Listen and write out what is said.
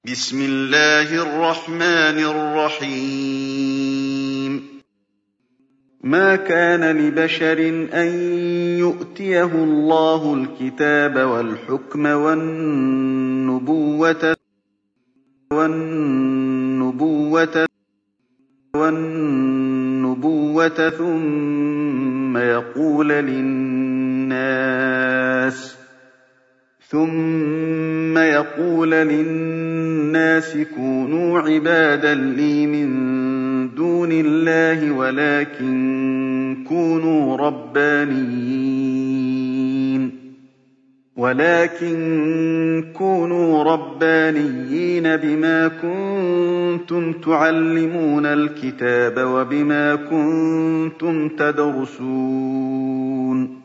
بسم الله الرحمن الرحيم ما كان لبشر أن يؤتيه الله الكتاب والحكم والنبوة ثم يقول للناس كونوا عبادا لي من دون الله ولكن كونوا ربانيين بما كنتم تعلمون الكتاب وبما كنتم تدرسون